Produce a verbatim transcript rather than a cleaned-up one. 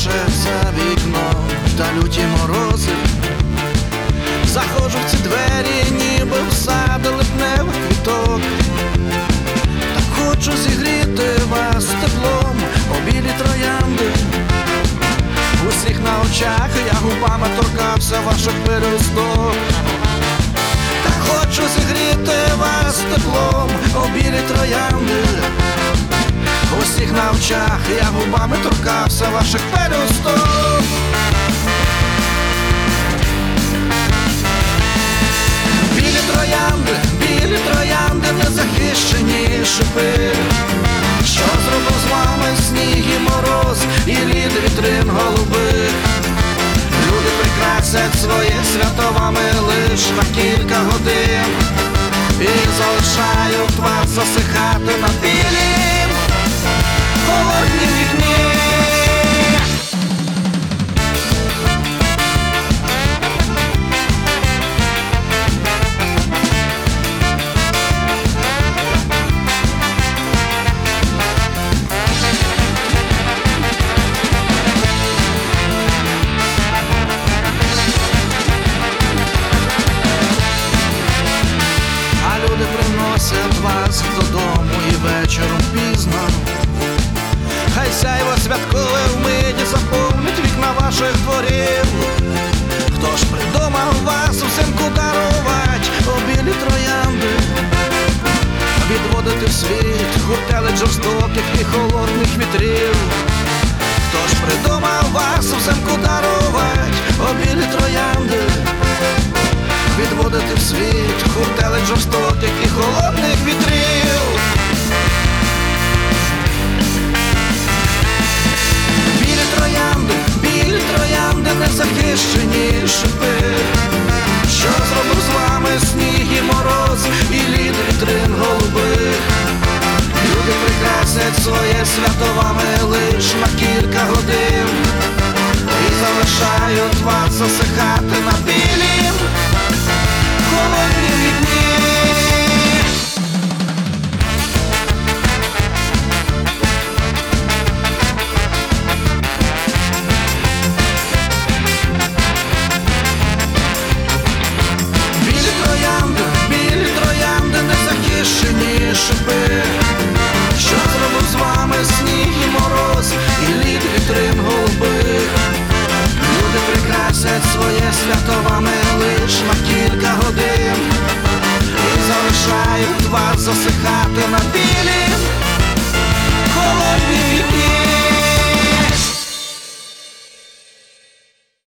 пляше за вікном та люті морози. Заходжу в ці двері, ніби в сад липневих квіток. Так хочу зігріти вас теплом, о білі троянди. Усіх на очах я губами торкався ваших пелюсток. Так хочу зігріти вас теплом, о білі троянди. Усіх на очах я губами торкався ваших пелюсток. Білі троянди, білі троянди, незахищені шипи. Що зробив з вами сніг і мороз, і лід вітрин голубих? Люди прикрасять своє свято вами лиш на кілька годин і залишають вас засихати на білім холоднім вікні. Приносять вас додому і вечором пізно. Хай сяйво святкове вмиті заповнить вікна ваших дворів. Хто ж придумав вас взимку дарувати, о білі троянди? Відводити в світ гуртелить жорстоких і холодних вітрів. Хто ж придумав вас взимку дарувати, о білі троянди? Відводити в світ гуртелить жорстоких і холодних вітрів. Білі троянди, білі троянди, незахищені шипи. Що зробив з вами сніг і мороз, і лід вітрин голубих? Люди прикрасять своє свято вами лиш на кілька годин і залишають вас засихати на білі